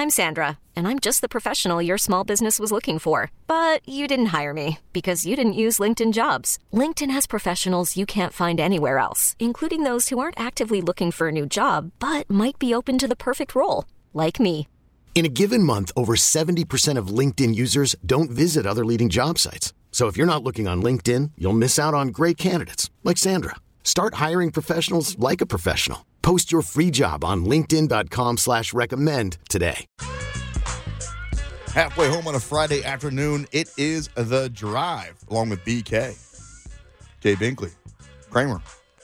I'm Sandra, and I'm just the professional your small business was looking for. But you didn't hire me because you didn't use LinkedIn Jobs. LinkedIn has professionals you can't find anywhere else, including those who aren't actively looking for a new job, but might be open to the perfect role, like me. In a given month, over 70% of LinkedIn users don't visit other leading job sites. So if you're not looking on LinkedIn, you'll miss out on great candidates like Sandra. Start hiring professionals like a professional. Post your free job on linkedin.com/recommend today. Halfway home on a Friday afternoon, it is The Drive, along with BK, Jay Binkley, Kramer,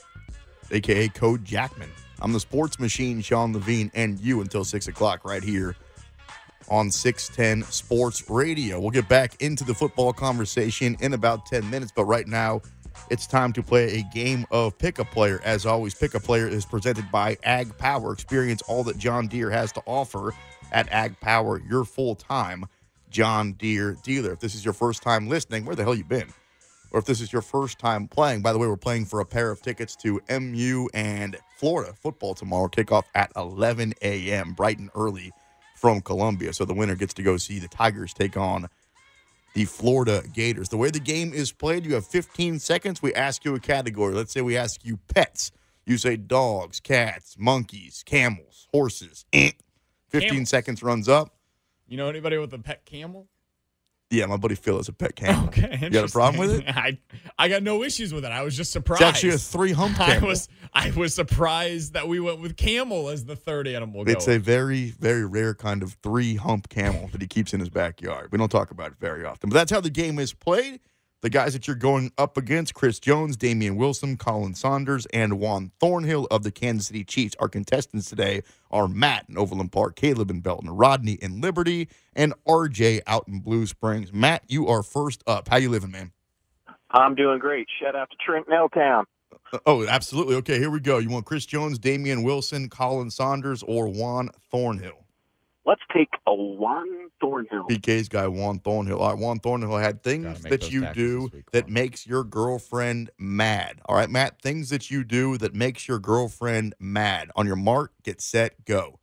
a.k.a. Code Jackman. I'm the sports machine, Sean Levine, and you until 6 o'clock right here on 610 Sports Radio. We'll get back into the football conversation in about 10 minutes, but right now, it's time to play a game of Pick a Player. As always, Pick a Player is presented by Ag Power. Experience all that John Deere has to offer at Ag Power, your full-time John Deere dealer. If this is your first time listening, where the hell you been? Or if this is your first time playing, by the way, we're playing for a pair of tickets to MU and Florida football tomorrow. Kickoff at 11 a.m., bright and early from Columbia. So the winner gets to go see the Tigers take on the Florida Gators. The way the game is played, you have 15 seconds. We ask you a category. Let's say we ask you pets. You say dogs, cats, monkeys, camels, horses. 15 Camels. seconds runs up. You know anybody with a pet camel? Yeah, my buddy Phil has a pet camel. Okay, You got a problem with it? I got no issues with it. I was just surprised. It's actually a 3-hump camel. I was surprised that we went with camel as the third animal. It's a very, very rare kind of 3-hump camel that he keeps in his backyard. We don't talk about it very often. But that's how the game is played. The guys that you're going up against, Chris Jones, Damian Wilson, Colin Saunders, and Juan Thornhill of the Kansas City Chiefs. Our contestants today are Matt in Overland Park, Caleb in Belton, Rodney in Liberty, and RJ out in Blue Springs. Matt, you are first up. How you living, man? I'm doing great. Shout out to Trent Milltown. Oh, absolutely. Okay, here we go. You want Chris Jones, Damian Wilson, Colin Saunders, or Juan Thornhill? Let's take a Juan Thornhill. PK's guy, Juan Thornhill. All right, Juan Thornhill had things that you do that makes your girlfriend mad. All right, Matt, things that you do that makes your girlfriend mad. On your mark, get set, go.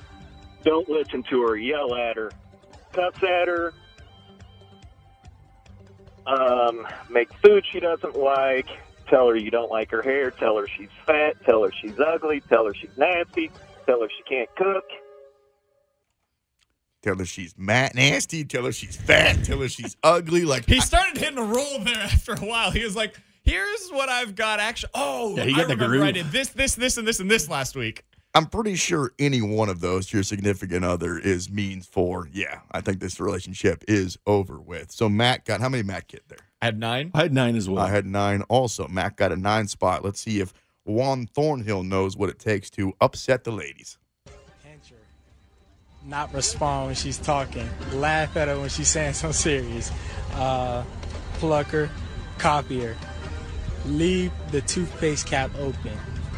Don't listen to her. Yell at her. Cuss at her. Make food she doesn't like. Tell her you don't like her hair. Tell her she's fat. Tell her she's ugly. Tell her she's nasty. Tell her she can't cook. Tell her she's nasty. Tell her she's fat. Tell her she's ugly. Like he started hitting a roll there after a while. He was like, here's what I've got. Actually, yeah, he got I the remember groove. I did this, and this last week. I'm pretty sure any one of those your significant other means for, yeah, I think this relationship is over with. So Matt got, how many Matt get there? I had 9. I had 9 as well. I had 9 also. Matt got a 9 spot. Let's see if Juan Thornhill knows what it takes to upset the ladies. Pinch her. Not respond when she's talking. Laugh at her when she's saying something serious. Pluck her. Copy her. Leave the toothpaste cap open.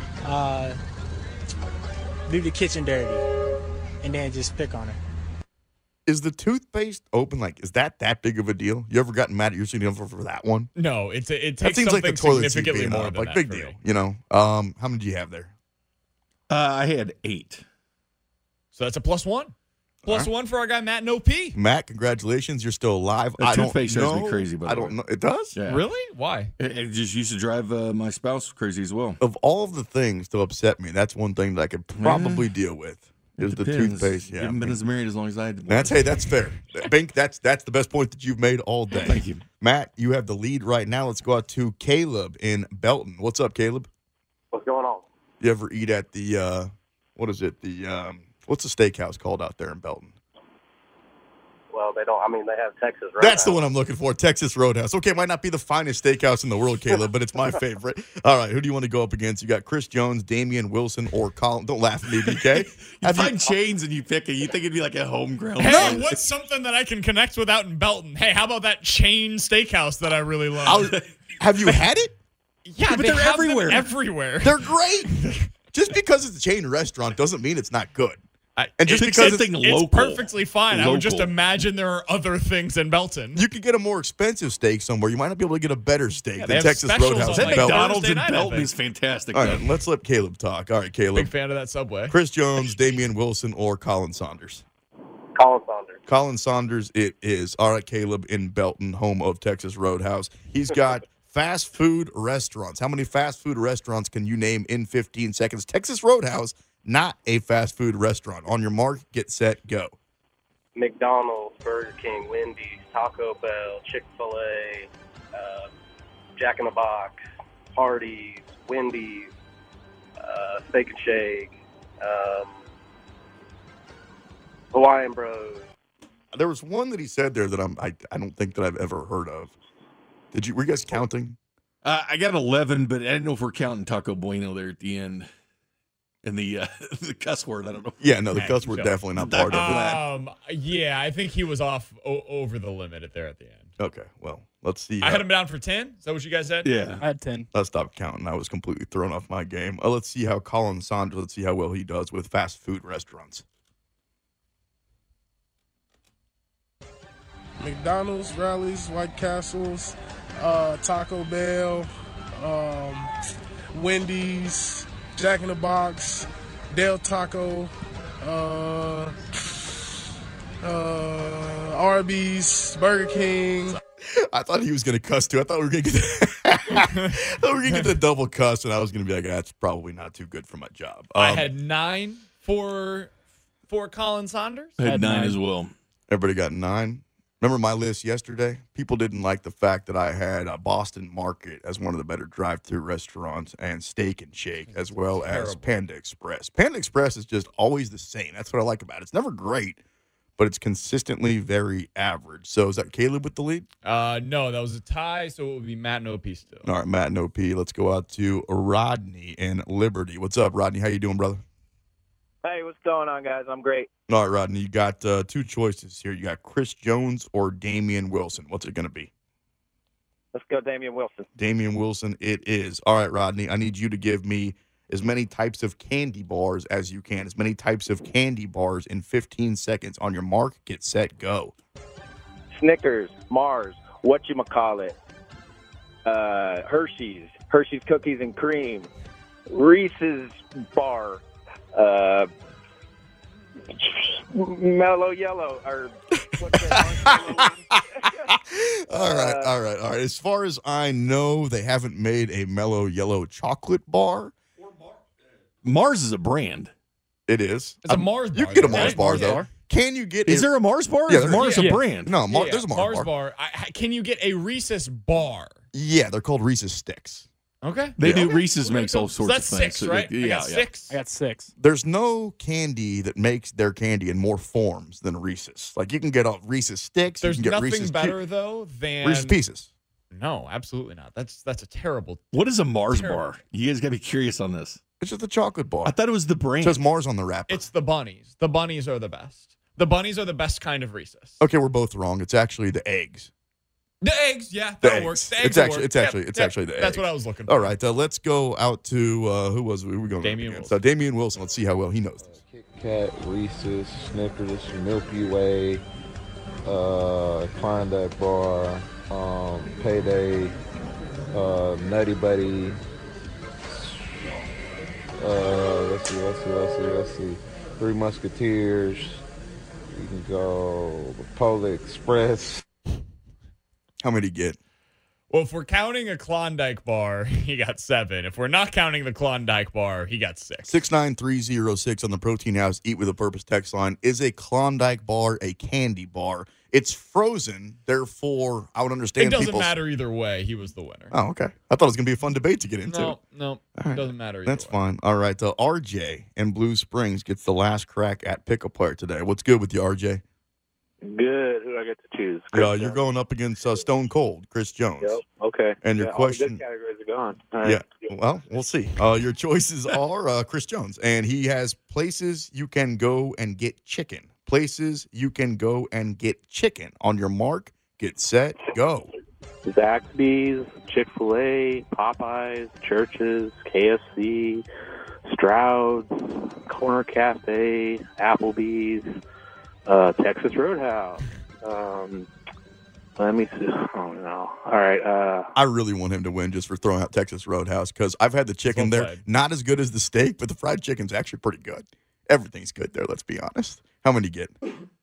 Leave the kitchen dirty. And then just pick on her. Is the toothpaste open? Like, is that big of a deal? You ever gotten mad at your significant other for that one? No, it takes that seems something like the toilet significantly seat more up, than like that big for deal. me. You know, how many do you have there? I had 8. So that's a +1. Plus right. 1 for our guy Matt No P. Matt, congratulations. You're still alive. That toothpaste drives me crazy, by the I don't way. know. It does? Yeah. Really? Why? It just used to drive my spouse crazy as well. Of all of the things to upset me, that's one thing that I could probably deal with. Is the toothpaste. You Yeah. haven't been as married as long as I had. That's fair. Bink, that's the best point that you've made all day. Thank you. Matt, you have the lead right now. Let's go out to Caleb in Belton. What's up, Caleb? What's going on? You ever eat at the what is it? The what's the steakhouse called out there in Belton? Well, they don't. I mean, they have Texas Roadhouse. That's the one I'm looking for, Texas Roadhouse. Okay, it might not be the finest steakhouse in the world, Caleb, but it's my favorite. All right, who do you want to go up against? You got Chris Jones, Damian Wilson, or Colin. Don't laugh at me, BK. You find chains and you pick it. You think it'd be like a homegrown. Hey, what's something that I can connect with out in Belton? Hey, how about that chain steakhouse that I really love? Have you had it? Yeah, but they they're have everywhere. them everywhere. They're great. Just because it's a chain restaurant doesn't mean it's not good. And just It's because something It's local. perfectly fine. I would just Local. imagine there are other things in Belton. you could get a more expensive steak somewhere, you might not be able to get a better steak Yeah, than they have Texas specials Roadhouse on, in like, Belton. McDonald's Thursday in night, I Belton think. is fantastic. All man. right, let's let Caleb talk. All right, Caleb. Big fan of that Subway. Chris Jones, Damian Wilson, or Colin Saunders? Colin Saunders. Colin Saunders, it is. All right, Caleb in Belton, home of Texas Roadhouse. He's got fast food restaurants. How many fast food restaurants can you name in 15 seconds? Texas Roadhouse, not a fast food restaurant. On your mark, get set, go. McDonald's, Burger King, Wendy's, Taco Bell, Chick-fil-A, Jack in the Box, Hardee's, Wendy's, Steak and Shake, Hawaiian Bros. There was one that he said there that I don't think that I've ever heard of. Were you guys counting? I got 11, but I didn't know if we're counting Taco Bueno there at the end. And the cuss word, I don't know. Yeah, no, the cuss word definitely not part of it. Yeah, I think he was off over the limit there at the end. Okay, well, let's see. I had him down for 10. Is that what you guys said? Yeah. I had 10. I stopped counting. I was completely thrown off my game. Let's see how Colin Saunders, let's see how well he does with fast food restaurants. McDonald's, Rally's, White Castles, Taco Bell, Wendy's, Jack in the Box, Del Taco, Arby's, Burger King. I thought he was going to cuss too. I thought we were going to get the double cuss, and I was going to be like, that's probably not too good for my job. I had 9 for Colin Saunders. I had 9 as well. Everybody got 9. Remember my list yesterday? People didn't like the fact that I had Boston Market as one of the better drive-thru restaurants and Steak and Shake as well as Panda Express. Panda Express is just always the same. That's what I like about it. It's never great, but it's consistently very average. So is that Caleb with the lead? No, that was a tie, so it would be Matt and OP still. All right, Matt and OP. Let's go out to Rodney in Liberty. What's up, Rodney? How you doing, brother? Hey, what's going on, guys? I'm great. All right, Rodney, you got 2 choices here. You got Chris Jones or Damian Wilson. What's it going to be? Let's go Damian Wilson. Damian Wilson it is. All right, Rodney, I need you to give me as many types of candy bars as you can. As many types of candy bars in 15 seconds. On your mark, get set, go. Snickers, Mars, whatchamacallit, Hershey's Cookies and Cream, Reese's Bar, Mellow Yellow, or what's that? All right. As far as I know, they haven't made a Mellow Yellow chocolate bar. Mars is a brand. It is. It's a Mars bar. You can get a though, Mars right? bar, though. Can you get Is there a Mars bar? Yeah, Is Mars a brand? No, Yeah, there's a Mars bar. Can you get a Reese's bar? Yeah, they're called Reese's Sticks. Okay. They do. Reese's makes all sorts That's of things. 6, right? I got 6. I got 6. There's no candy that makes their candy in more forms than Reese's. Like, you can get Reese's Sticks. There's you can get nothing Reese's better, though, than Reese's Pieces. No, absolutely not. That's a terrible. What is a Mars Terrible. bar? You guys got to be curious on this. It's just a chocolate bar. I thought it was the brand. It says Mars on the wrapper. It's the bunnies. The bunnies are the best. The bunnies are the best kind of Reese's. Okay, we're both wrong. It's actually the eggs. The eggs, yeah, The that eggs. works. The It's eggs will actually- work. it's actually- it's actually the That's eggs. what I was looking for. All right, let's go out to who was we? We're going Damian against? Wilson. Damian Wilson. Let's see how well he knows this. Kit Kat, Reese's, Snickers, Milky Way, Klondike Bar, Payday, Nutty Buddy. Let's see. Three Musketeers. You can go Polar Express. How many do you get? Well, if we're counting a Klondike bar, he got 7. If we're not counting the Klondike bar, he got 6. 69306 on the Protein House Eat with a Purpose text line. Is a Klondike bar a candy bar? It's frozen, therefore I would understand. It doesn't people's... matter either way. He was the winner. Oh, okay. I thought it was going to be a fun debate to get into. No, All right. it doesn't matter either That's way. fine. All right. RJ in Blue Springs gets the last crack at pick-a player today. What's good with you, RJ? Good. Who do I get to choose? You're going up against Stone Cold, Chris Jones. Yep. Okay. And your All the question... good categories are gone. All right. Yeah. Well, we'll see. Your choices are Chris Jones, and he has places you can go and get chicken. Places you can go and get chicken. On your mark, get set, go. Zaxby's, Chick-fil-A, Popeyes, Churches, KFC, Stroud's, Corner Cafe, Applebee's, Texas Roadhouse. Let me see. Oh, no. All right. I really want him to win just for throwing out Texas Roadhouse because I've had the chicken Well there. played. Not as good as the steak, but the fried chicken's actually pretty good. Everything's good there, let's be honest. How many you get?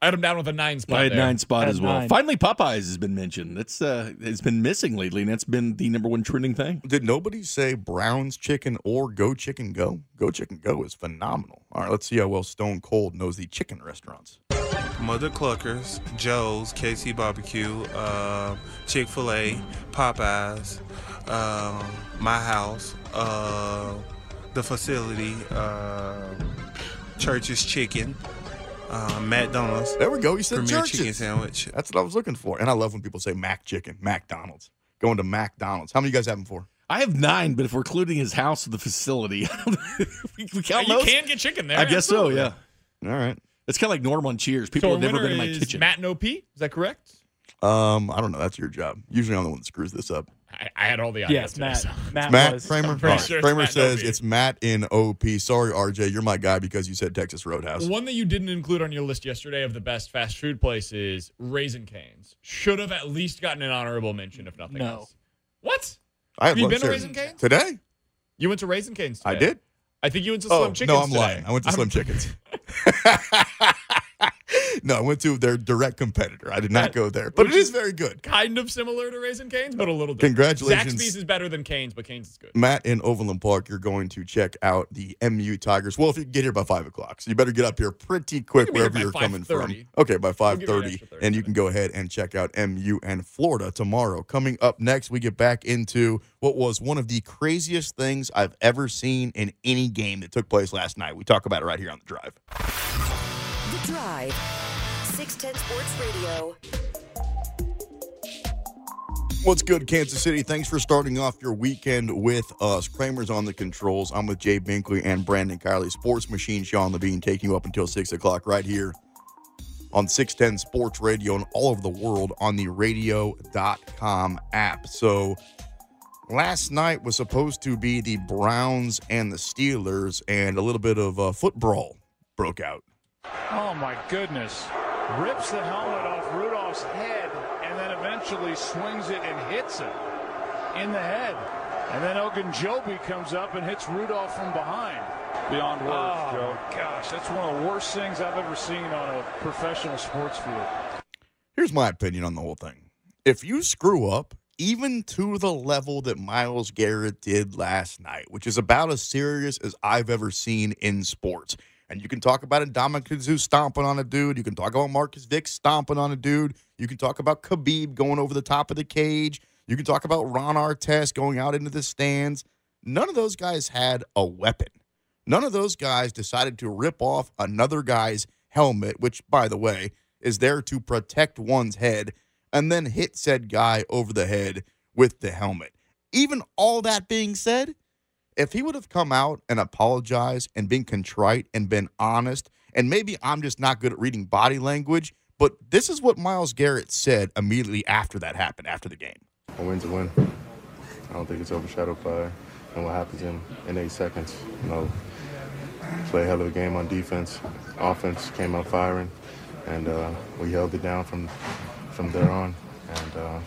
I had him down with a 9 spot. I had there. 9 spot as well. 9. Finally, Popeyes has been mentioned. It's been missing lately, and that's been the number one trending thing. Did nobody say Brown's Chicken or Go Chicken Go? Go Chicken Go is phenomenal. All right, let's see how well Stone Cold knows the chicken restaurants. Mother Cluckers, Joe's, KC Barbecue, Chick-fil-A, Popeyes, my house, the facility, Church's Chicken, McDonald's. There we go. You said Premier Church's. Chicken Sandwich. That's what I was looking for. And I love when people say Mac Chicken, McDonald's. Going to McDonald's. How many you guys have them for? I have 9, but if we're including his house or the facility, we count You those? can get chicken there. I guess so, yeah. All right. It's kind of like Norm on Cheers. So People our have never winner been in my is kitchen. Matt No P. Is that correct? I don't know. That's your job. Usually I'm the one that screws this up. I had all the ideas. Yes, today, Matt. so. Matt was. Kramer? I'm pretty All right. sure it's Kramer Matt says Nope. it's Matt in OP. Sorry, RJ. You're my guy because you said Texas Roadhouse. One that you didn't include on your list yesterday of the best fast food places, Raising Cane's. Should have at least gotten an honorable mention, if nothing No. else. What? I had Have you lunch been to there Raising Cane's? today? You went to Raising Cane's today. I did. I think you went to Oh, Slim Chickens no, I'm today. lying. I went to Slim Chickens. No, I went to their direct competitor. I did not go there, but it is very good. Kind of similar to Raising Cane's, but a little different. Congratulations. Zaxby's is better than Cane's, but Cane's is good. Matt in Overland Park, you're going to check out the MU Tigers. Well, if you get here by 5 o'clock, so you better get up here pretty quick You can be here wherever you're by coming from. 5:30. Okay, by We'll give you an 5:30, extra 30 and you can go ahead and check out MU and Florida tomorrow. Coming up next, we get back into what was one of the craziest things I've ever seen in any game that took place last night. We talk about it right here on The Drive. The Drive. 610 Sports Radio. What's good, Kansas City? Thanks for starting off your weekend with us. Kramer's on the controls. I'm with Jay Binkley and Brandon Kiley. Sports Machine Sean Levine taking you up until 6 o'clock right here on 610 Sports Radio and all over the world on the radio.com app. So last night was supposed to be the Browns and the Steelers, and a little bit of foot brawl broke out. Oh, my goodness. Rips the helmet off Rudolph's head and then eventually swings it and hits him in the head. And then Ogunjobi comes up and hits Rudolph from behind. Beyond words, Joe. Gosh, that's one of the worst things I've ever seen on a professional sports field. Here's my opinion on the whole thing. If you screw up, even to the level that Myles Garrett did last night, which is about as serious as I've ever seen in sports, and you can talk about Ndamukong Suh stomping on a dude. You can talk about Marcus Vick stomping on a dude. You can talk about Khabib going over the top of the cage. You can talk about Ron Artest going out into the stands. None of those guys had a weapon. None of those guys decided to rip off another guy's helmet, which, by the way, is there to protect one's head, and then hit said guy over the head with the helmet. Even all that being said, if he would have come out and apologized and been contrite and been honest, and maybe I'm just not good at reading body language, but this is what Myles Garrett said immediately after that happened, after the game. A win's a win. I don't think it's overshadowed by what happens in 8 seconds. You know, play a hell of a game on defense. Offense came out firing, and we held it down from there on. And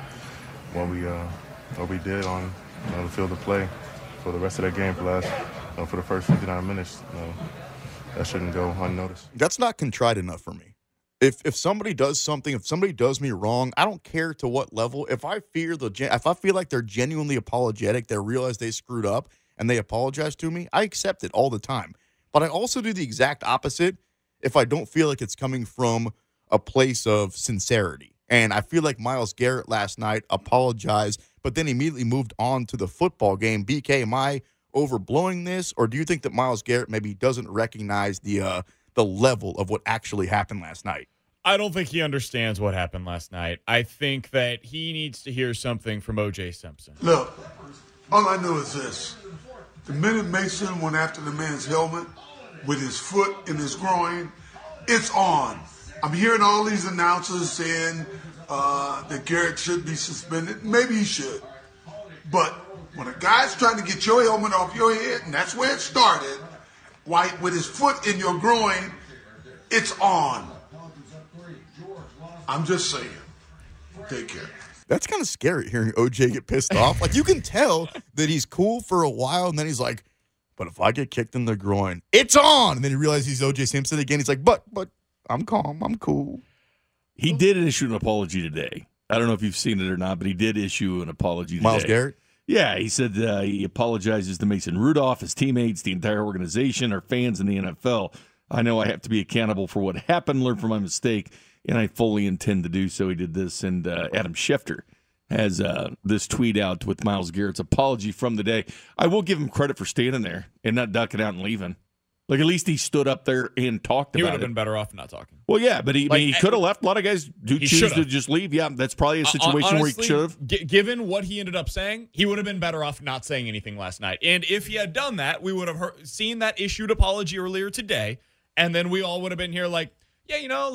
what we did on the field of play for the rest of that game for the first 59 minutes, that shouldn't go unnoticed. That's not contrite enough for me. If somebody does something, if somebody does me wrong, I don't care to what level. If I feel like they're genuinely apologetic, they realize they screwed up and they apologize to me, I accept it all the time. But I also do the exact opposite if I don't feel like it's coming from a place of sincerity. And I feel like Myles Garrett last night apologized, but then immediately moved on to the football game. BK, am I overblowing this, or do you think that Myles Garrett maybe doesn't recognize the level of what actually happened last night? I don't think he understands what happened last night. I think that he needs to hear something from O.J. Simpson. Look, all I know is this. The minute Mason went after the man's helmet with his foot in his groin, it's on. I'm hearing all these announcers saying that Garrett should be suspended. Maybe he should. But when a guy's trying to get your helmet off your head, and that's where it started, with his foot in your groin, it's on. I'm just saying. Take care. That's kind of scary hearing OJ get pissed off. Like, you can tell that he's cool for a while, and then he's like, but if I get kicked in the groin, it's on. And then he realizes he's OJ Simpson again. He's like, but I'm calm. I'm cool. He did issue an apology today. I don't know if you've seen it or not, but he did issue an apology today. Myles Garrett? Yeah, he said he apologizes to Mason Rudolph, his teammates, the entire organization, our fans, and the NFL. I know I have to be accountable for what happened, learn from my mistake, and I fully intend to do so. He did this, and Adam Schefter has this tweet out with Myles Garrett's apology from the day. I will give him credit for standing there and not ducking out and leaving. Like, at least he stood up there and talked about it. He would have been better off not talking. Well, yeah, but he could have left. A lot of guys do choose to just leave. Yeah, that's probably a situation where he should have. Given what he ended up saying, he would have been better off not saying anything last night. And if he had done that, we would have seen that issued apology earlier today, and then we all would have been here like, yeah,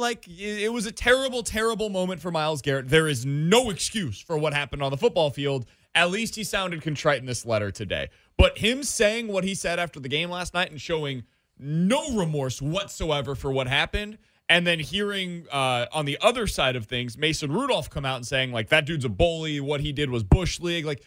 it was a terrible, terrible moment for Myles Garrett. There is no excuse for what happened on the football field. At least he sounded contrite in this letter today. But him saying what he said after the game last night and showing no remorse whatsoever for what happened, and then hearing on the other side of things, Mason Rudolph come out and saying, like, that dude's a bully, what he did was Bush League. Like,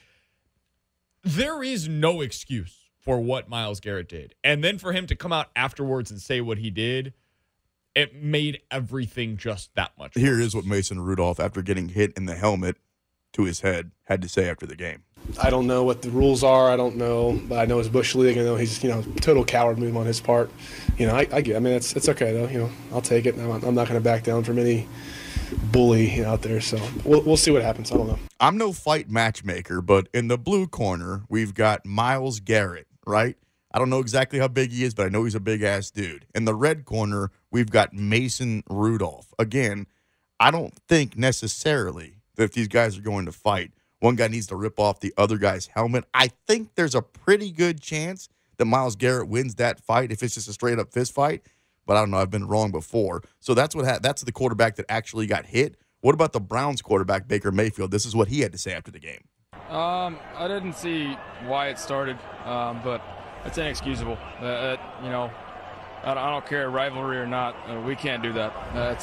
there is no excuse for what Myles Garrett did. And then for him to come out afterwards and say what he did, it made everything just that much worse. Here is what Mason Rudolph, after getting hit in the helmet to his head, had to say after the game. I don't know what the rules are. I don't know, but I know it's Bush League. I know he's, total coward move on his part. I get. I mean, it's okay though. I'll take it. I'm not going to back down from any bully out there. So we'll see what happens. I don't know. I'm no fight matchmaker, but in the blue corner we've got Myles Garrett, right? I don't know exactly how big he is, but I know he's a big ass dude. In the red corner we've got Mason Rudolph. Again, I don't think necessarily that if these guys are going to fight, one guy needs to rip off the other guy's helmet. I think there's a pretty good chance that Myles Garrett wins that fight if it's just a straight-up fist fight. But I don't know. I've been wrong before. So that's that's the quarterback that actually got hit. What about the Browns quarterback, Baker Mayfield? This is what he had to say after the game. I didn't see why it started, but it's inexcusable. I don't care, rivalry or not. We can't do that.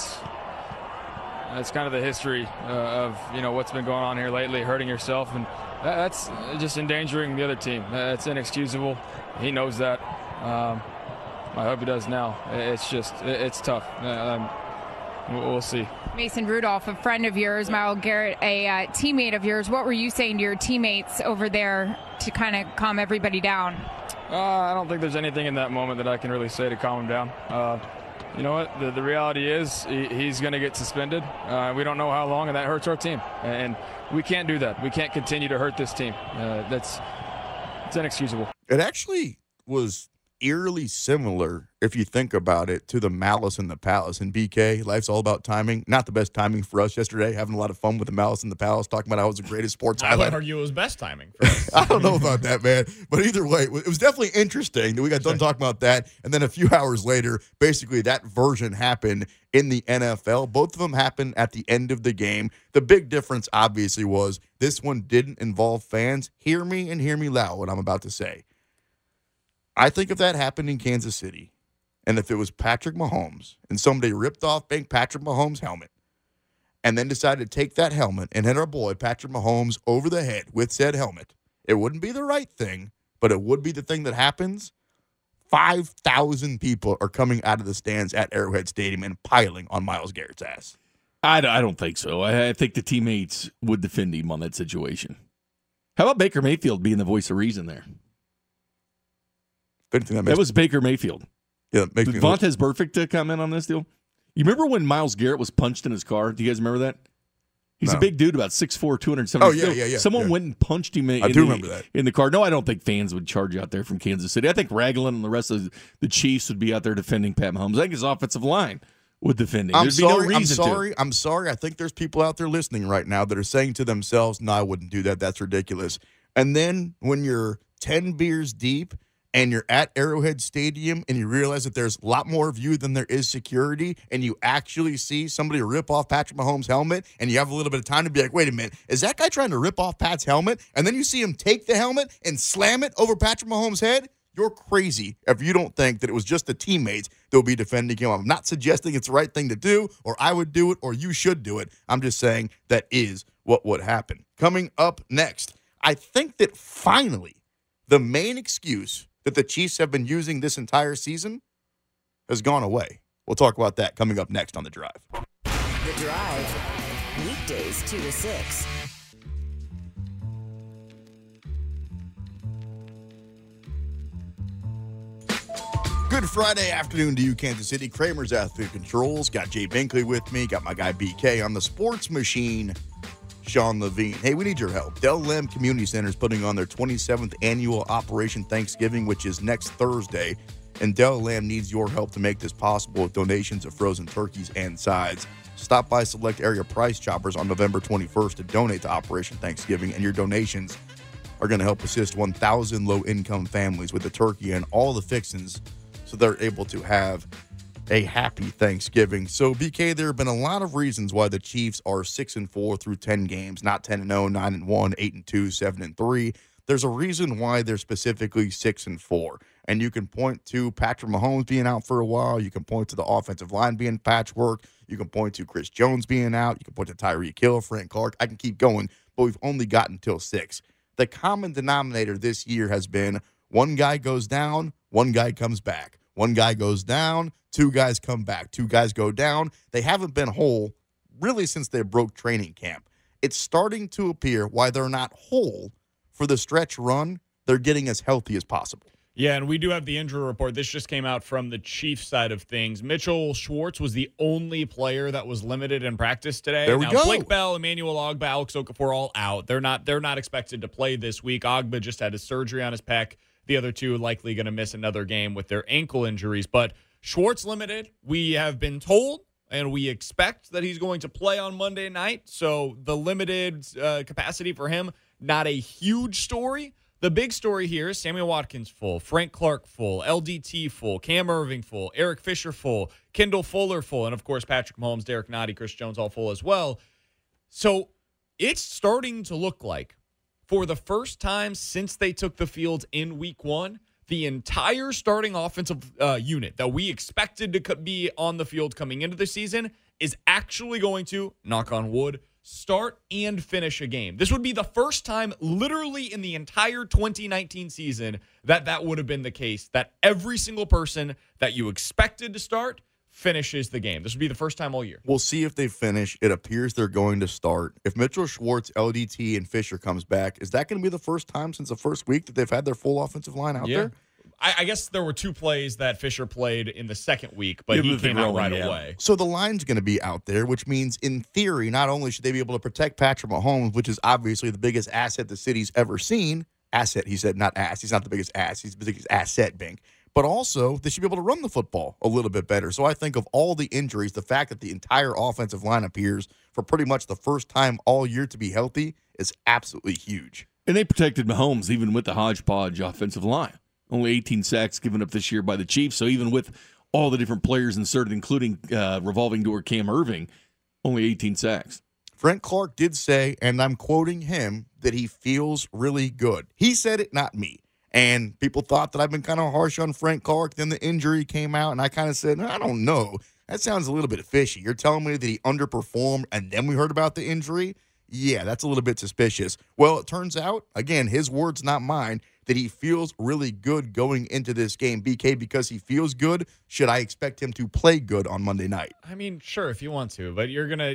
That's kind of the history of what's been going on here lately, hurting yourself, and that's just endangering the other team. That's inexcusable. He knows that. I hope he does now. It's tough. We'll see. Mason Rudolph, a friend of yours, Myles Garrett, a teammate of yours. What were you saying to your teammates over there to kind of calm everybody down? I don't think there's anything in that moment that I can really say to calm him down. You know what? The reality is he's going to get suspended. We don't know how long, and that hurts our team. And we can't do that. We can't continue to hurt this team. It's inexcusable. It actually was eerily similar, if you think about it, to the Malice in the Palace. And BK, life's all about timing. Not the best timing for us yesterday. Having a lot of fun with the Malice in the Palace, talking about how it was the greatest sports highlight. I would argue it was best timing for us. I don't know about that, man. But either way, it was definitely interesting that we got done talking about that. And then a few hours later, basically that version happened in the NFL. Both of them happened at the end of the game. The big difference, obviously, was this one didn't involve fans. Hear me and hear me loud what I'm about to say. I think if that happened in Kansas City, and if it was Patrick Mahomes, and somebody ripped off Patrick Mahomes' helmet, and then decided to take that helmet and hit our boy Patrick Mahomes over the head with said helmet, it wouldn't be the right thing, but it would be the thing that happens. 5,000 people are coming out of the stands at Arrowhead Stadium and piling on Myles Garrett's ass. I don't think so. I think the teammates would defend him on that situation. How about Baker Mayfield being the voice of reason there? That was Baker Mayfield. Yeah, Did Vontaze Burfict comment on this deal? You remember when Myles Garrett was punched in his car? Do you guys remember that? He's a big dude, about 6'4", 270. Oh, yeah. Someone went and punched him in the car. No, I don't think fans would charge out there from Kansas City. I think Ragland and the rest of the Chiefs would be out there defending Pat Mahomes. I think his offensive line would defend him. There'd be no reason to. I'm sorry. I think there's people out there listening right now that are saying to themselves, no, I wouldn't do that. That's ridiculous. And then when you're 10 beers deep and you're at Arrowhead Stadium and you realize that there's a lot more of you than there is security, and you actually see somebody rip off Patrick Mahomes' helmet, and you have a little bit of time to be like, wait a minute, is that guy trying to rip off Pat's helmet? And then you see him take the helmet and slam it over Patrick Mahomes' head? You're crazy if you don't think that it was just the teammates that will be defending him. I'm not suggesting it's the right thing to do, or I would do it, or you should do it. I'm just saying that is what would happen. Coming up next, I think that finally the main excuse that the Chiefs have been using this entire season has gone away. We'll talk about that coming up next on The Drive. The Drive. Weekdays 2 to 6. Good Friday afternoon to you, Kansas City. Kramer's at the controls. Got Jay Binkley with me. Got my guy BK on the sports machine, Sean Levine. Hey, we need your help. Del Lamb Community Center is putting on their 27th annual Operation Thanksgiving, which is next Thursday. And Del Lamb needs your help to make this possible with donations of frozen turkeys and sides. Stop by select area Price Choppers on November 21st to donate to Operation Thanksgiving, and your donations are going to help assist 1,000 low-income families with the turkey and all the fixings so they're able to have a happy Thanksgiving. So, BK, there have been a lot of reasons why the Chiefs are 6-4 through 10 games, not 10-0, 9-1, 8-2, 7-3. There's a reason why they're specifically 6-4. And you can point to Patrick Mahomes being out for a while. You can point to the offensive line being patchwork. You can point to Chris Jones being out. You can point to Tyreek Hill, Frank Clark. I can keep going, but we've only gotten till 6. The common denominator this year has been one guy goes down, one guy comes back. One guy goes down, 2 guys come back. 2 guys go down. They haven't been whole really since they broke training camp. It's starting to appear why they're not whole for the stretch run. They're getting as healthy as possible. Yeah, and we do have the injury report. This just came out from the Chiefs side of things. Mitchell Schwartz was the only player that was limited in practice today. There we go. Blake Bell, Emmanuel Ogbah, Alex Okafor all out. They're not expected to play this week. Ogbah just had his surgery on his pec. The other 2 likely going to miss another game with their ankle injuries. But Schwartz limited. We have been told, and we expect that he's going to play on Monday night. So the limited capacity for him, not a huge story. The big story here is Samuel Watkins full, Frank Clark full, LDT full, Cam Irving full, Eric Fisher full, Kendall Fuller full, and, of course, Patrick Mahomes, Derek Nottie, Chris Jones all full as well. So it's starting to look like, for the first time since they took the field in week 1, the entire starting offensive unit that we expected to be on the field coming into the season is actually going to, knock on wood, start and finish a game. This would be the first time literally in the entire 2019 season that would have been the case, that every single person that you expected to start finishes the game. This would be the first time all year. We'll see if they finish. It appears they're going to start. If Mitchell Schwartz, LDT, and Fisher comes back, is that going to be the first time since the first week that they've had their full offensive line out there? I guess there were 2 plays that Fisher played in the second week, but he came out right away. So the line's going to be out there, which means, in theory, not only should they be able to protect Patrick Mahomes, which is obviously the biggest asset the city's ever seen. Asset, he said, not ass. He's not the biggest ass. He's the biggest asset, Bink. But also, they should be able to run the football a little bit better. So I think of all the injuries, the fact that the entire offensive line appears for pretty much the first time all year to be healthy is absolutely huge. And they protected Mahomes even with the hodgepodge offensive line. Only 18 sacks given up this year by the Chiefs. So even with all the different players inserted, including revolving door Cam Irving, only 18 sacks. Frank Clark did say, and I'm quoting him, that he feels really good. He said it, not me. And people thought that I've been kind of harsh on Frank Clark. Then the injury came out, and I kind of said, I don't know. That sounds a little bit fishy. You're telling me that he underperformed, and then we heard about the injury? Yeah, that's a little bit suspicious. Well, it turns out, again, his words, not mine, that he feels really good going into this game. BK, because he feels good, should I expect him to play good on Monday night? I mean, sure, if you want to, but you're going to,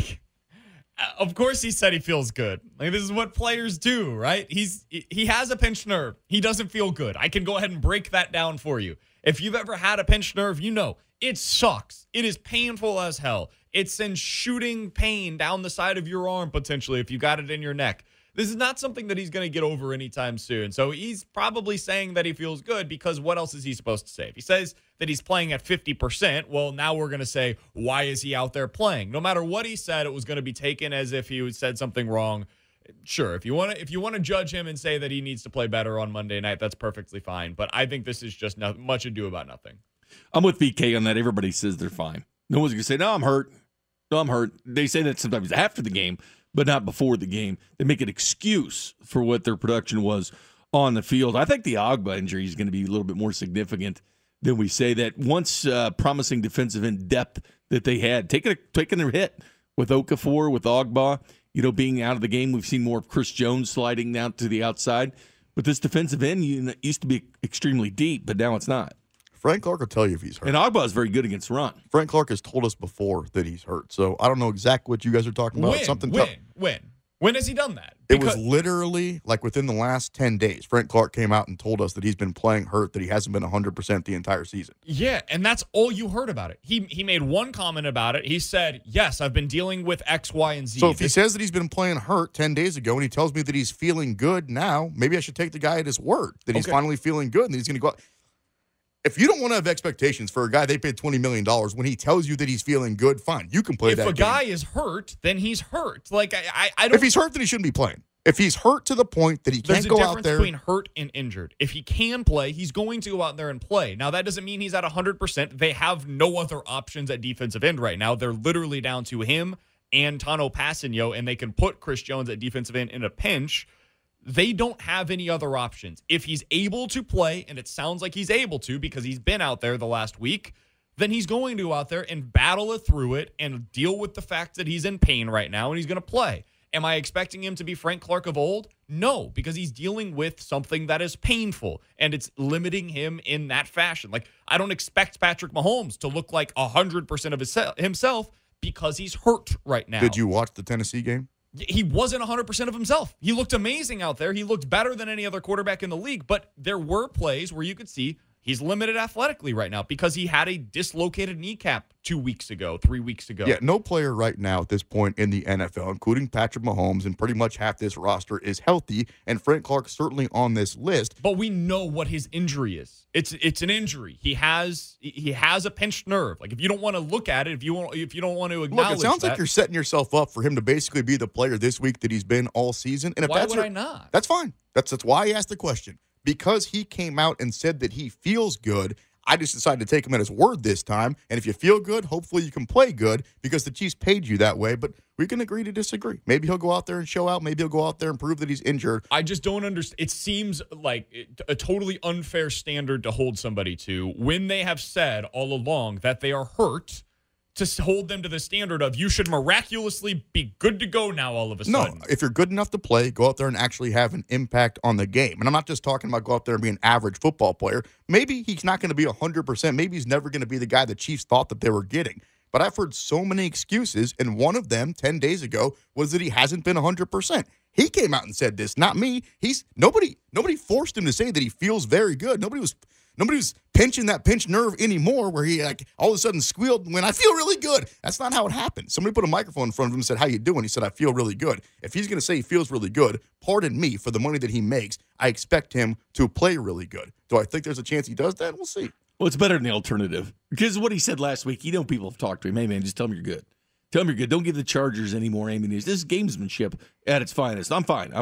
of course he said he feels good. This is what players do, right? He has a pinched nerve. He doesn't feel good. I can go ahead and break that down for you. If you've ever had a pinched nerve, you know it sucks. It is painful as hell. It sends shooting pain down the side of your arm, potentially, if you got it in your neck. This is not something that he's going to get over anytime soon. So he's probably saying that he feels good because what else is he supposed to say? If he says that he's playing at 50%, well, now we're going to say, why is he out there playing? No matter what he said, it was going to be taken as if he said something wrong. Sure, if you want to judge him and say that he needs to play better on Monday night, that's perfectly fine. But I think this is just much ado about nothing. I'm with VK on that. Everybody says they're fine. No one's going to say, no, I'm hurt. No, I'm hurt. They say that sometimes after the game, but not before the game. They make an excuse for what their production was on the field. I think the Ogbah injury is going to be a little bit more significant than we say. That once promising defensive end depth that they had, taking their hit with Okafor, with Ogbah, being out of the game. We've seen more of Chris Jones sliding out to the outside. But this defensive end unit used to be extremely deep, but now it's not. Frank Clark will tell you if he's hurt. And Ogba is very good against run. Frank Clark has told us before that he's hurt. So I don't know exactly what you guys are talking about. When has he done that? It was literally like within the last 10 days. Frank Clark came out and told us that he's been playing hurt, that he hasn't been 100% the entire season. Yeah, and that's all you heard about it. He made one comment about it. He said, yes, I've been dealing with X, Y, and Z. So if he says that he's been playing hurt 10 days ago and he tells me that he's feeling good now, maybe I should take the guy at his word that he's finally feeling good and that he's going to go out. If you don't want to have expectations for a guy they paid $20 million when he tells you that he's feeling good, fine. You can play that game. If a guy is hurt, then he's hurt. Like, I don't. If he's hurt, then he shouldn't be playing. If he's hurt to the point that he can't go out there. There's a difference between hurt and injured. If he can play, he's going to go out there and play. Now, that doesn't mean he's at 100%. They have no other options at defensive end right now. They're literally down to him and Tano Passanio, and they can put Chris Jones at defensive end in a pinch. They don't have any other options. If he's able to play, and it sounds like he's able to because he's been out there the last week, then he's going to go out there and battle it through it and deal with the fact that he's in pain right now and he's going to play. Am I expecting him to be Frank Clark of old? No, because he's dealing with something that is painful, and it's limiting him in that fashion. Like, I don't expect Patrick Mahomes to look like 100% of himself because he's hurt right now. Did you watch the Tennessee game? He wasn't 100% of himself. He looked amazing out there. He looked better than any other quarterback in the league, but there were plays where you could see he's limited athletically right now because he had a dislocated kneecap 2 weeks ago, 3 weeks ago. Yeah, no player right now at this point in the NFL, including Patrick Mahomes and pretty much half this roster, is healthy, and Frank Clark's certainly on this list. But we know what his injury is. It's an injury. He has a pinched nerve. Like, if you don't want to look at it, if you don't want to acknowledge Look, it sounds like you're setting yourself up for him to basically be the player this week that he's been all season. And if why would I not? That's fine. That's why I asked the question. Because he came out and said that he feels good, I just decided to take him at his word this time. And if you feel good, hopefully you can play good because the Chiefs paid you that way. But we can agree to disagree. Maybe he'll go out there and show out. Maybe he'll go out there and prove that he's injured. I just don't understand. It seems like a totally unfair standard to hold somebody to when they have said all along that they are hurt, to hold them to the standard of you should miraculously be good to go now all of a sudden. No, if you're good enough to play, go out there and actually have an impact on the game. And I'm not just talking about go out there and be an average football player. Maybe he's not going to be 100%. Maybe he's never going to be the guy the Chiefs thought that they were getting. But I've heard so many excuses, and one of them 10 days ago was that he hasn't been 100%. He came out and said this, not me. Nobody forced him to say that he feels very good. Nobody was pinching that pinched nerve anymore where he like all of a sudden squealed when I feel really good. That's not how it happened. Somebody put a microphone in front of him and said, how you doing? He said, I feel really good. If he's going to say he feels really good, pardon me, for the money that he makes, I expect him to play really good. Do I think there's a chance he does that? We'll see. Well, it's better than the alternative. Because what he said last week, people have talked to him. Hey, man, just tell him you're good. Tell him you're good. Don't give the Chargers any more ammunition. This is gamesmanship at its finest. I'm fine.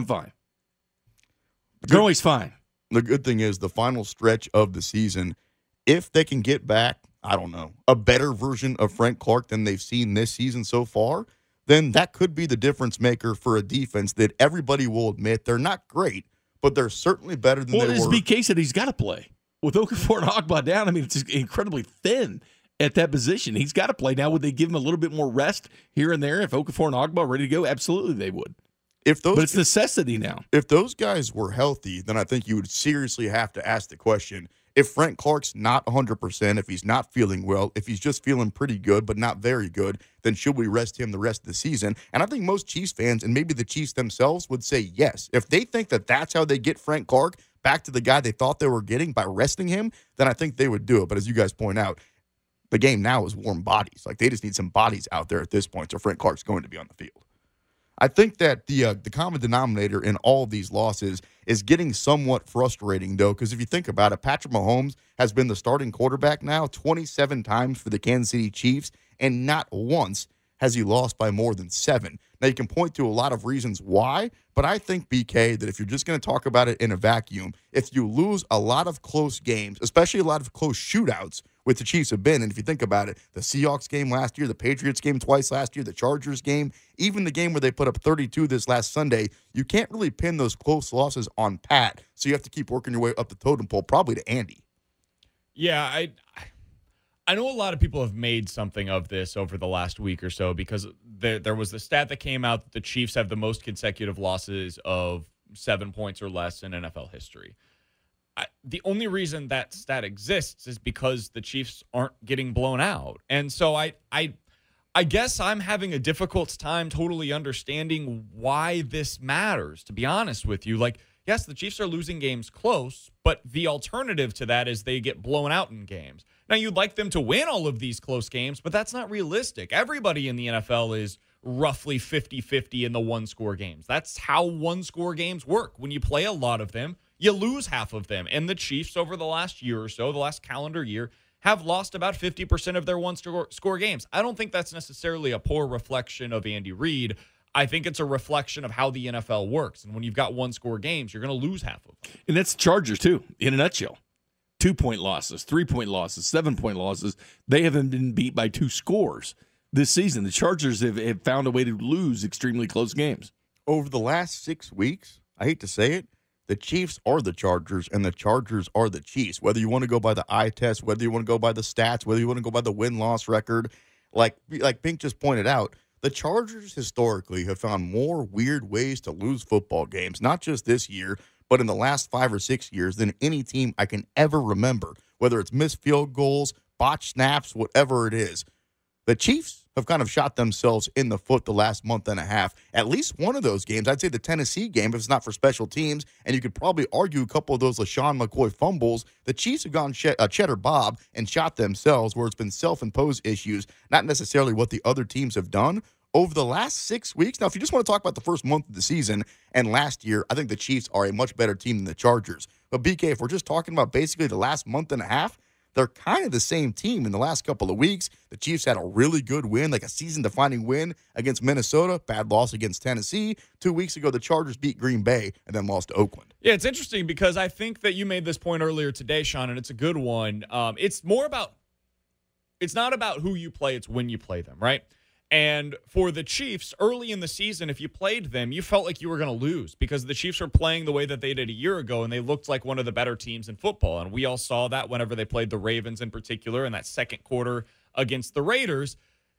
They're always fine. The good thing is the final stretch of the season, if they can get back, I don't know, a better version of Frank Clark than they've seen this season so far, then that could be the difference maker for a defense that everybody will admit they're not great, but they're certainly better than they were. Well, as BK said, he's got to play. With Okafor and Ogba down, I mean, it's just incredibly thin at that position. He's got to play. Now, would they give him a little bit more rest here and there if Okafor and Ogba are ready to go? Absolutely, they would. But it's necessity now. If those guys were healthy, then I think you would seriously have to ask the question, if Frank Clark's not 100%, if he's not feeling well, if he's just feeling pretty good but not very good, then should we rest him the rest of the season? And I think most Chiefs fans, and maybe the Chiefs themselves, would say yes. If they think that that's how they get Frank Clark back to the guy they thought they were getting by resting him, then I think they would do it. But as you guys point out, the game now is warm bodies. Like, they just need some bodies out there at this point, so Frank Clark's going to be on the field. I think that the common denominator in all of these losses is getting somewhat frustrating, though, because if you think about it, Patrick Mahomes has been the starting quarterback now 27 times for the Kansas City Chiefs, and not once has he lost by more than 7. Now, you can point to a lot of reasons why, but I think, BK, that if you're just going to talk about it in a vacuum, if you lose a lot of close games, especially a lot of close shootouts, which the Chiefs have been, and if you think about it, the Seahawks game last year, the Patriots game twice last year, the Chargers game, even the game where they put up 32 this last Sunday, you can't really pin those close losses on Pat, so you have to keep working your way up the totem pole, probably to Andy. Yeah, I know a lot of people have made something of this over the last week or so because there was the stat that came out that the Chiefs have the most consecutive losses of 7 points or less in NFL history. the only reason that stat exists is because the Chiefs aren't getting blown out. And so I guess I'm having a difficult time totally understanding why this matters, to be honest with you. Like, yes, the Chiefs are losing games close, but the alternative to that is they get blown out in games. Now, you'd like them to win all of these close games, but that's not realistic. Everybody in the NFL is roughly 50-50 in the one-score games. That's how one-score games work. When you play a lot of them, you lose half of them. And the Chiefs over the last year or so, the last calendar year, have lost about 50% of their one-score games. I don't think that's necessarily a poor reflection of Andy Reid. I think it's a reflection of how the NFL works. And when you've got one-score games, you're going to lose half of them. And that's the Chargers, too, in a nutshell. 2-point losses, 3-point losses, 7-point losses. They haven't been beat by 2 scores this season. The Chargers have found a way to lose extremely close games. Over the last 6 weeks, I hate to say it, the Chiefs are the Chargers, and the Chargers are the Chiefs. Whether you want to go by the eye test, whether you want to go by the stats, whether you want to go by the win-loss record, like Pink just pointed out, the Chargers historically have found more weird ways to lose football games, not just this year, but in the last 5 or 6 years than any team I can ever remember, whether it's missed field goals, botched snaps, whatever it is. The Chiefs have kind of shot themselves in the foot the last month and a half. At least one of those games, I'd say the Tennessee game, if it's not for special teams, and you could probably argue a couple of those LaShawn McCoy fumbles, the Chiefs have gone cheddar Bob and shot themselves where it's been self-imposed issues, not necessarily what the other teams have done. Over the last 6 weeks, now if you just want to talk about the first month of the season and last year, I think the Chiefs are a much better team than the Chargers. But BK, if we're just talking about basically the last month and a half, they're kind of the same team in the last couple of weeks. The Chiefs had a really good win, like a season-defining win against Minnesota, bad loss against Tennessee. 2 weeks ago, the Chargers beat Green Bay and then lost to Oakland. Yeah, it's interesting because I think that you made this point earlier today, Sean, and it's a good one. It's not about who you play, it's when you play them, right? And for the Chiefs, early in the season, if you played them, you felt like you were going to lose because the Chiefs were playing the way that they did a year ago, and they looked like one of the better teams in football. And we all saw that whenever they played the Ravens in particular in that second quarter against the Raiders.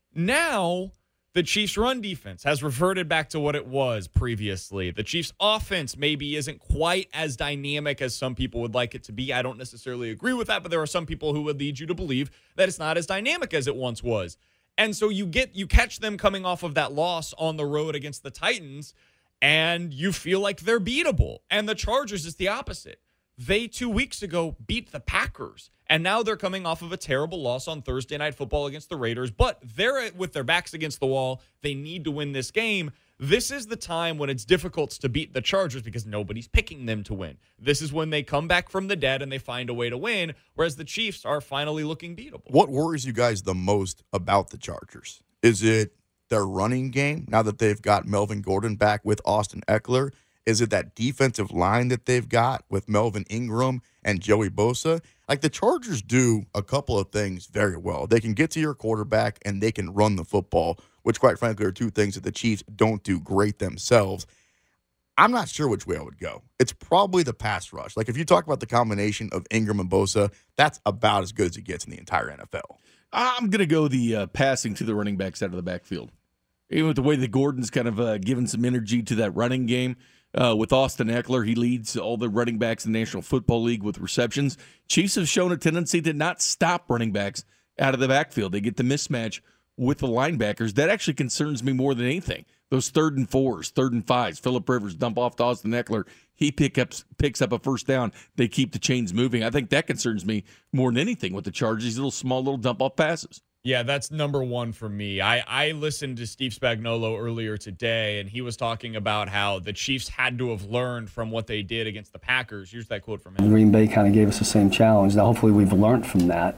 Now, the Chiefs' run defense has reverted back to what it was previously. The Chiefs' offense maybe isn't quite as dynamic as some people would like it to be. I don't necessarily agree with that, but there are some people who would lead you to believe that it's not as dynamic as it once was. And so you catch them coming off of that loss on the road against the Titans, and you feel like they're beatable. And the Chargers is the opposite. They 2 weeks ago beat the Packers, and now they're coming off of a terrible loss on Thursday Night Football against the Raiders, but they're with their backs against the wall. They need to win this game. This is the time when it's difficult to beat the Chargers because nobody's picking them to win. This is when they come back from the dead and they find a way to win, whereas the Chiefs are finally looking beatable. What worries you guys the most about the Chargers? Is it their running game now that they've got Melvin Gordon back with Austin Eckler? Is it that defensive line that they've got with Melvin Ingram and Joey Bosa? Like, the Chargers do a couple of things very well. They can get to your quarterback and they can run the football, which quite frankly are two things that the Chiefs don't do great themselves. I'm not sure which way I would go. It's probably the pass rush. Like, if you talk about the combination of Ingram and Bosa, that's about as good as it gets in the entire NFL. I'm going to go the passing to the running backs out of the backfield. Even with the way that Gordon's kind of given some energy to that running game. With Austin Eckler, he leads all the running backs in the National Football League with receptions. Chiefs have shown a tendency to not stop running backs out of the backfield. They get the mismatch with the linebackers. That actually concerns me more than anything. Those 3rd and 4s, 3rd and 5s. Phillip Rivers dump off to Austin Eckler. He picks up a first down. They keep the chains moving. I think that concerns me more than anything with the Chargers. These little small little dump off passes. Yeah, that's number one for me. I listened to Steve Spagnuolo earlier today, and he was talking about how the Chiefs had to have learned from what they did against the Packers. Here's that quote from him. Green Bay kind of gave us the same challenge. Now, hopefully we've learned from that,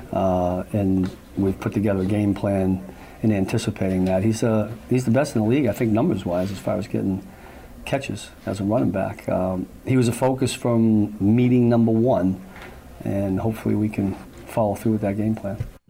and we've put together a game plan in anticipating that. He's the best in the league, I think, numbers-wise, as far as getting catches as a running back. He was a focus from meeting number one, and hopefully we can follow through with that game plan.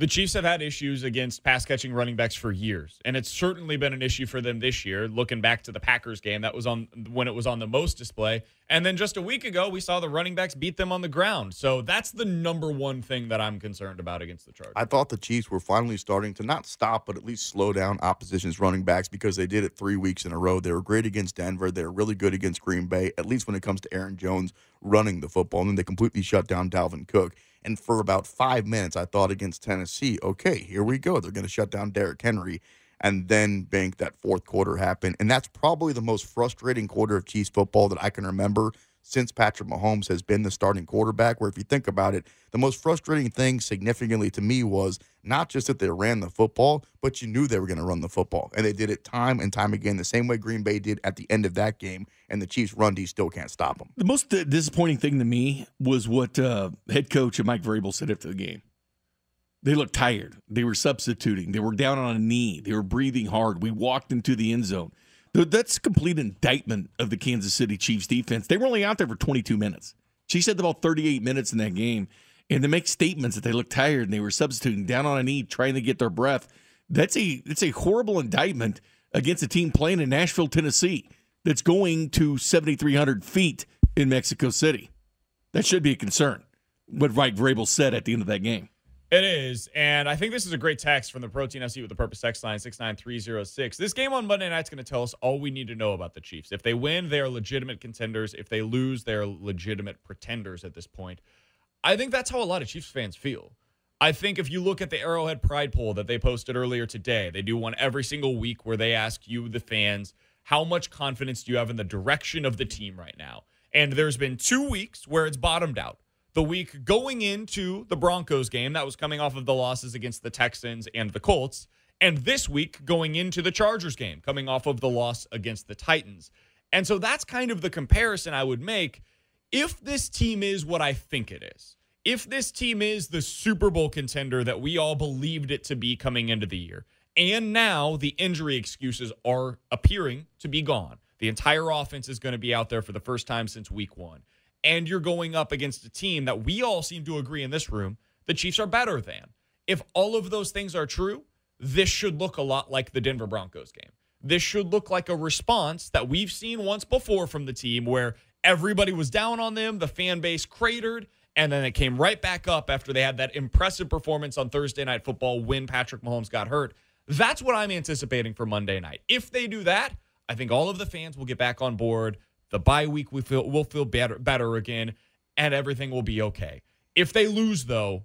The Chiefs have had issues against pass-catching running backs for years, and it's certainly been an issue for them this year, looking back to the Packers game. That was on when it was on the most display. And then just a week ago, we saw the running backs beat them on the ground. So that's the number one thing that I'm concerned about against the Chargers. I thought the Chiefs were finally starting to not stop, but at least slow down opposition's running backs because they did it 3 weeks in a row. They were great against Denver. They were really good against Green Bay, at least when it comes to Aaron Jones running the football. And then they completely shut down Dalvin Cook. And for about 5 minutes, I thought against Tennessee, okay, here we go. They're going to shut down Derrick Henry. And then, Bink, that fourth quarter happened. And that's probably the most frustrating quarter of Chiefs football that I can remember since Patrick Mahomes has been the starting quarterback, where if you think about it, the most frustrating thing significantly to me was not just that they ran the football, but you knew they were going to run the football. And they did it time and time again, the same way Green Bay did at the end of that game, and the Chiefs' run D still can't stop them. The most disappointing thing to me was what head coach Mike Vrabel said after the game. They looked tired. They were substituting. They were down on a knee. They were breathing hard. We walked into the end zone. That's a complete indictment of the Kansas City Chiefs defense. They were only out there for 22 minutes. She said about 38 minutes in that game. And to make statements that they looked tired and they were substituting down on a knee, trying to get their breath, it's a horrible indictment against a team playing in Nashville, Tennessee, that's going to 7,300 feet in Mexico City. That should be a concern, what Mike Vrabel said at the end of that game. It is, and I think this is a great text from the Protein FC with the Purpose text line, 69306. This game on Monday night is going to tell us all we need to know about the Chiefs. If they win, they are legitimate contenders. If they lose, they are legitimate pretenders at this point. I think that's how a lot of Chiefs fans feel. I think if you look at the Arrowhead Pride poll that they posted earlier today, they do one every single week where they ask you, the fans, how much confidence do you have in the direction of the team right now? And there's been 2 weeks where it's bottomed out. The week going into the Broncos game, that was coming off of the losses against the Texans and the Colts. And this week going into the Chargers game, coming off of the loss against the Titans. And so that's kind of the comparison I would make. If this team is what I think it is, if this team is the Super Bowl contender that we all believed it to be coming into the year, and now the injury excuses are appearing to be gone, the entire offense is going to be out there for the first time since week 1. And you're going up against a team that we all seem to agree in this room the Chiefs are better than. If all of those things are true, this should look a lot like the Denver Broncos game. This should look like a response that we've seen once before from the team where everybody was down on them, the fan base cratered, and then it came right back up after they had that impressive performance on Thursday Night Football when Patrick Mahomes got hurt. That's what I'm anticipating for Monday night. If they do that, I think all of the fans will get back on board. The bye week we'll feel better again, and everything will be okay. If they lose, though,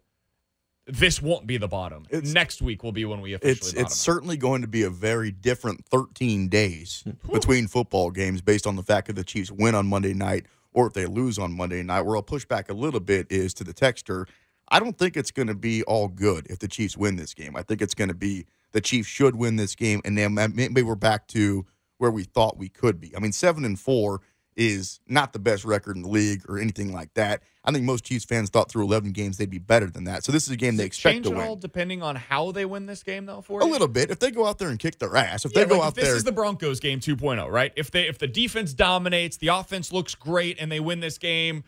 this won't be the bottom. Next week will be when we officially bottom. It's certainly going to be a very different 13 days between football games based on the fact that the Chiefs win on Monday night or if they lose on Monday night. Where I'll push back a little bit is to the texter. I don't think it's going to be all good if the Chiefs win this game. I think it's going to be the Chiefs should win this game, and then maybe we're back to where we thought we could be. I mean, 7-4 is not the best record in the league or anything like that. I think most Chiefs fans thought through 11 games they'd be better than that. So this is a game they expect to win. Change at all depending on how they win this game, though, for you? you? A little bit. If they go out there and kick their ass. If they go out there. This is the Broncos game 2.0, right? If the defense dominates, the offense looks great, and they win this game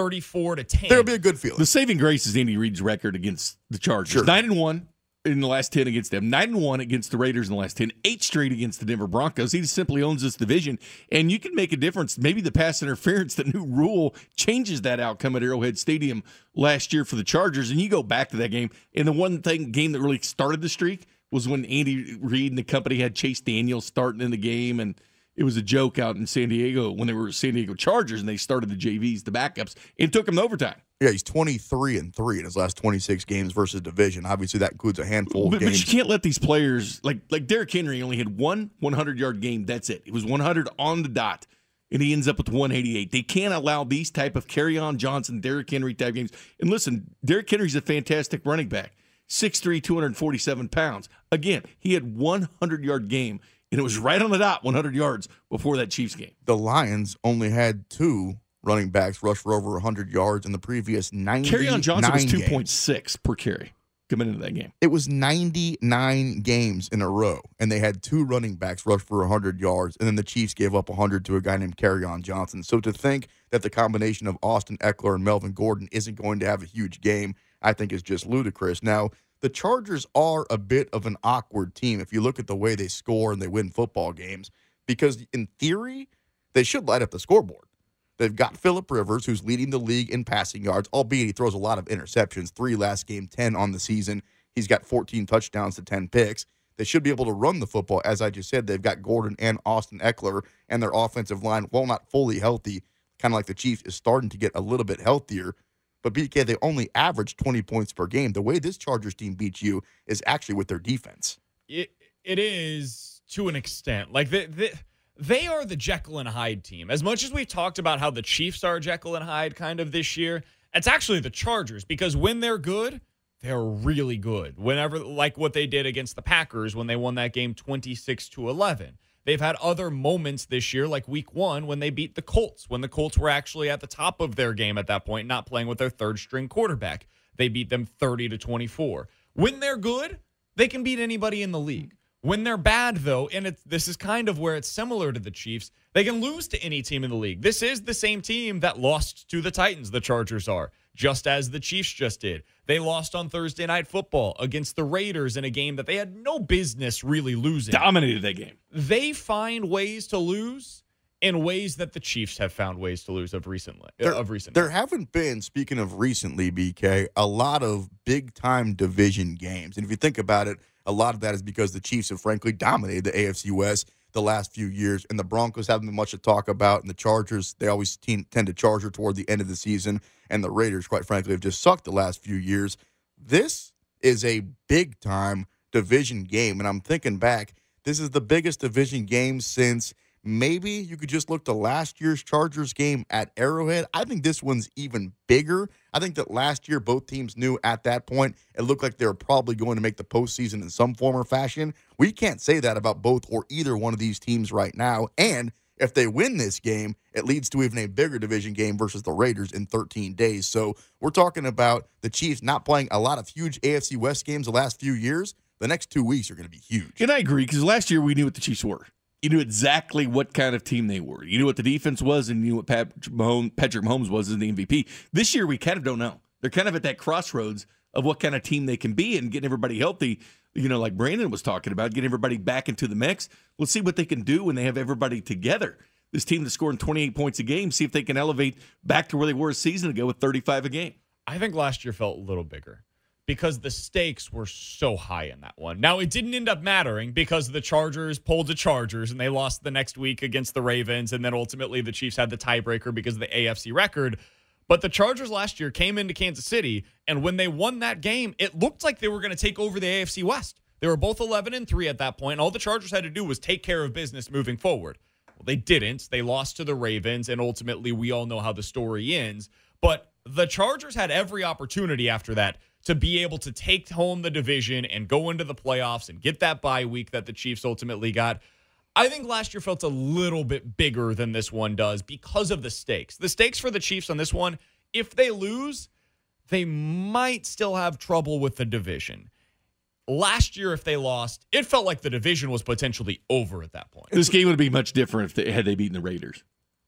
34-10. There'll be a good feeling. The saving grace is Andy Reid's record against the Chargers. Sure. 9-1. In the last 10 against them, 9-1 against the Raiders in the last 10, 8 straight against the Denver Broncos. He just simply owns this division, and you can make a difference. Maybe the pass interference, the new rule, changes that outcome at Arrowhead Stadium last year for the Chargers, and you go back to that game, and the game that really started the streak was when Andy Reid and the company had Chase Daniel starting in the game, and it was a joke out in San Diego when they were San Diego Chargers, and they started the JVs, the backups, and took them to overtime. Yeah, he's 23-3 in his last 26 games versus division. Obviously, that includes a handful of games. But you can't let these players, like Derrick Henry only had one 100-yard game. That's it. It was 100 on the dot, and he ends up with 188. They can't allow these type of Kerryon Johnson, Derrick Henry type games. And listen, Derrick Henry's a fantastic running back, 6'3", 247 pounds. Again, he had 100-yard game, and it was right on the dot, 100 yards before that Chiefs game. The Lions only had 2 running backs rush for over 100 yards in the previous 99 Kerryon Johnson was 2.6 per carry coming into that game. It was 99 games in a row, and they had 2 running backs rush for 100 yards, and then the Chiefs gave up 100 to a guy named Kerryon Johnson. So to think that the combination of Austin Eckler and Melvin Gordon isn't going to have a huge game, I think is just ludicrous. Now, the Chargers are a bit of an awkward team if you look at the way they score and they win football games, because in theory, they should light up the scoreboard. They've got Phillip Rivers, who's leading the league in passing yards, albeit he throws a lot of interceptions, 3 last game, 10 on the season. He's got 14 touchdowns to 10 picks. They should be able to run the football. As I just said, they've got Gordon and Austin Eckler, and their offensive line, while not fully healthy, kind of like the Chiefs, is starting to get a little bit healthier. But BK, they only average 20 points per game. The way this Chargers team beats you is actually with their defense. It is to an extent. Like, they are the Jekyll and Hyde team. As much as we've talked about how the Chiefs are Jekyll and Hyde kind of this year, it's actually the Chargers, because when they're good, they're really good. Whenever, like what they did against the Packers when they won that game 26-11. They've had other moments this year, like week 1 when they beat the Colts, when the Colts were actually at the top of their game at that point, not playing with their third-string quarterback. They beat them 30-24. When they're good, they can beat anybody in the league. When they're bad, though, and this is kind of where it's similar to the Chiefs, they can lose to any team in the league. This is the same team that lost to the Titans, the Chargers are, just as the Chiefs just did. They lost on Thursday Night Football against the Raiders in a game that they had no business really losing. Dominated that game. They find ways to lose in ways that the Chiefs have found ways to lose of recently. There haven't been, speaking of recently, BK, a lot of big-time division games. And if you think about it, a lot of that is because the Chiefs have, frankly, dominated the AFC West the last few years, and the Broncos haven't been much to talk about, and the Chargers, they always tend to charger toward the end of the season, and the Raiders, quite frankly, have just sucked the last few years. This is a big-time division game, and I'm thinking back, this is the biggest division game since maybe you could just look to last year's Chargers game at Arrowhead. I think this one's even bigger. I think that last year both teams knew at that point it looked like they were probably going to make the postseason in some form or fashion. We can't say that about both or either one of these teams right now. And if they win this game, it leads to even a bigger division game versus the Raiders in 13 days. So we're talking about the Chiefs not playing a lot of huge AFC West games the last few years. The next 2 weeks are going to be huge. And I agree, because last year we knew what the Chiefs were. You knew exactly what kind of team they were. You knew what the defense was, and you knew what Patrick Mahomes was as the MVP. This year, we kind of don't know. They're kind of at that crossroads of what kind of team they can be and getting everybody healthy, like Brandon was talking about, getting everybody back into the mix. Let's see what they can do when they have everybody together. This team that's scoring 28 points a game, see if they can elevate back to where they were a season ago with 35 a game. I think last year felt a little bigger, because the stakes were so high in that one. Now, it didn't end up mattering because the Chargers pulled the Chargers and they lost the next week against the Ravens, and then ultimately the Chiefs had the tiebreaker because of the AFC record. But the Chargers last year came into Kansas City, and when they won that game, it looked like they were going to take over the AFC West. They were both 11-3 at that point, and all the Chargers had to do was take care of business moving forward. Well, they didn't. They lost to the Ravens, and ultimately we all know how the story ends. But the Chargers had every opportunity after that to be able to take home the division and go into the playoffs and get that bye week that the Chiefs ultimately got. I think last year felt a little bit bigger than this one does because of the stakes. The stakes for the Chiefs on this one, if they lose, they might still have trouble with the division. Last year, if they lost, it felt like the division was potentially over at that point. This game would be much different had they beaten the Raiders.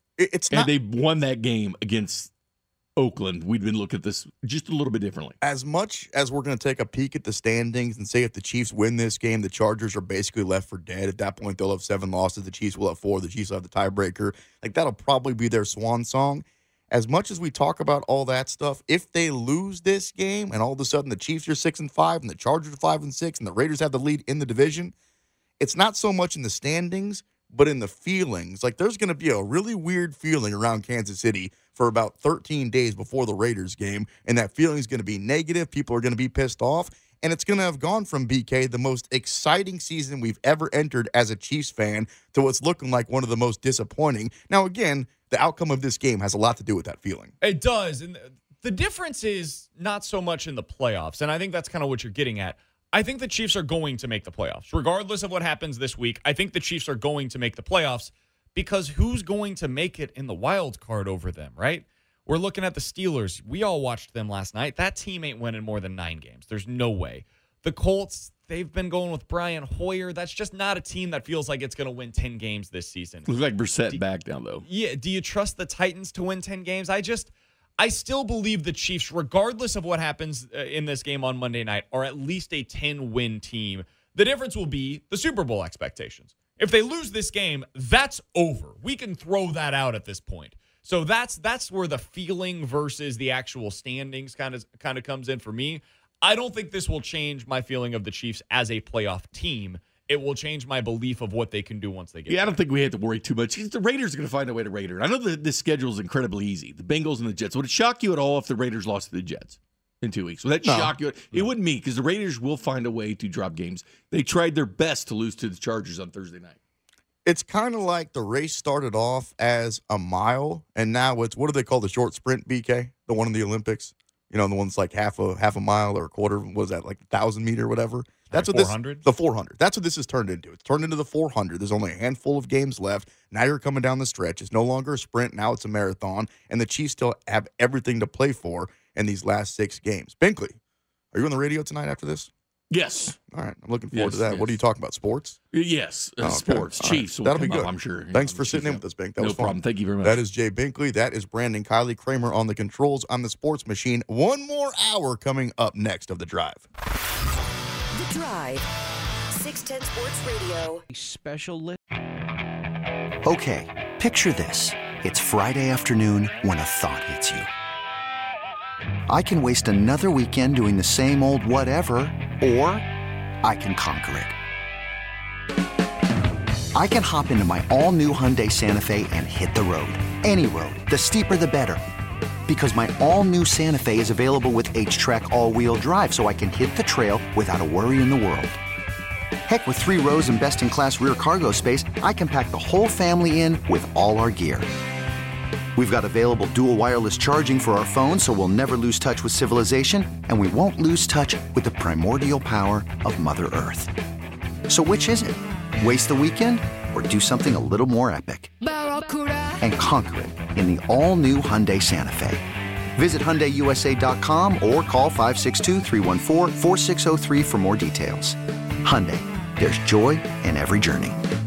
Had they won that game against Oakland, we'd been looking at this just a little bit differently. As much as we're going to take a peek at the standings and say if the Chiefs win this game, the Chargers are basically left for dead. At that point, they'll have 7 losses. The Chiefs will have 4. The Chiefs will have the tiebreaker. Like, that'll probably be their swan song. As much as we talk about all that stuff, if they lose this game and all of a sudden the Chiefs are 6-5 and the Chargers are 5-6 and the Raiders have the lead in the division, it's not so much in the standings, but in the feelings. Like, there's going to be a really weird feeling around Kansas City for about 13 days before the Raiders game, and that feeling is going to be negative. People are going to be pissed off, and it's going to have gone from, BK, the most exciting season we've ever entered as a Chiefs fan to what's looking like one of the most disappointing. Now, again, the outcome of this game has a lot to do with that feeling. It does, and the difference is not so much in the playoffs, and I think that's kind of what you're getting at. I think the Chiefs are going to make the playoffs. Regardless of what happens this week, I think the Chiefs are going to make the playoffs because who's going to make it in the wild card over them, right? We're looking at the Steelers. We all watched them last night. That team ain't winning more than 9 games. There's no way. The Colts, they've been going with Brian Hoyer. That's just not a team that feels like it's going to win 10 games this season. Looks like Brissett back down, though. Yeah. Do you trust the Titans to win 10 games? I still believe the Chiefs, regardless of what happens in this game on Monday night, are at least a 10-win team. The difference will be the Super Bowl expectations. If they lose this game, that's over. We can throw that out at this point. So that's where the feeling versus the actual standings kind of comes in for me. I don't think this will change my feeling of the Chiefs as a playoff team. It will change my belief of what they can do once they get I don't think we have to worry too much. The Raiders are going to find a way to Raider. I know that this schedule is incredibly easy. The Bengals and the Jets. Would it shock you at all if the Raiders lost to the Jets in 2 weeks? Would that shock you? It wouldn't me, because the Raiders will find a way to drop games. They tried their best to lose to the Chargers on Thursday night. It's kind of like the race started off as a mile, and now it's, what do they call the short sprint, BK? The one in the Olympics? The one's like half a mile or a quarter. What was that, like 1,000 meter or whatever? That's what 400? The 400. That's what this has turned into. It's turned into the 400. There's only a handful of games left. Now you're coming down the stretch. It's no longer a sprint. Now it's a marathon. And the Chiefs still have everything to play for in these last 6 games. Binkley, are you on the radio tonight after this? Yes. All right. I'm looking forward to that. Yes. What are you talking about? Sports? Yes. Sports. Right. Chiefs. That'll be good. I'm sure. Thanks for sitting in with us, Bink. That was fun. No problem. Thank you very much. That is Jay Binkley. That is Brandon Kiley. Kramer on the controls on the Sports Machine. One more hour coming up next of The Drive. The Drive. 610 Sports Radio. Special list. Okay, picture this. It's Friday afternoon when a thought hits you. I can waste another weekend doing the same old whatever, or I can conquer it. I can hop into my all-new Hyundai Santa Fe and hit the road. Any road. The steeper, the better. Because my all-new Santa Fe is available with H-Track all-wheel drive, so I can hit the trail without a worry in the world. Heck, with 3 rows and best-in-class rear cargo space, I can pack the whole family in with all our gear. We've got available dual wireless charging for our phones, so we'll never lose touch with civilization, and we won't lose touch with the primordial power of Mother Earth. So which is it? Waste the weekend or do something a little more epic? And conquer it in the all-new Hyundai Santa Fe. Visit HyundaiUSA.com or call 562-314-4603 for more details. Hyundai, there's joy in every journey.